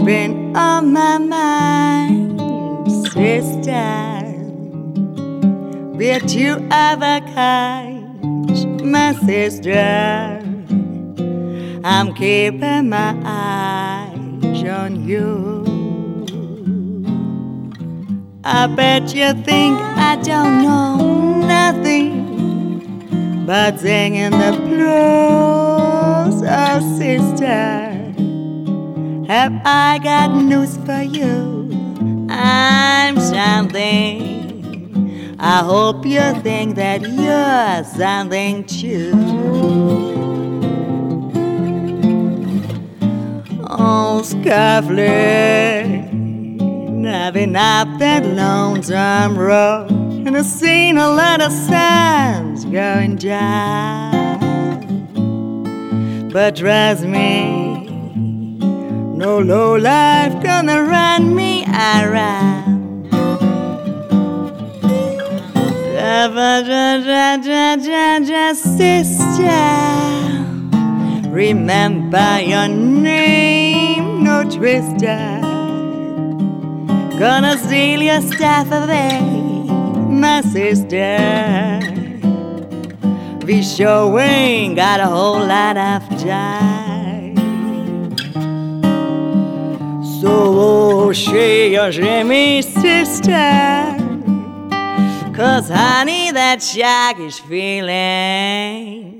been on my mind, sister. But you are the kind, my sister. I'm keeping my eyes on you. I bet you think I don't know nothing but singing the blues, oh sister. Have I got news for you? I'm something. I hope you think that you're something too. Oh, Skyflake, I've been up that lonesome road, and I've seen a lot of suns going down. But trust me, no low life gonna run me around. Sister, remember your name, no twister. Gonna steal your stuff away, my sister. We sure ain't got a whole lot of time. So share me, sister, 'cause honey, that shaggish feeling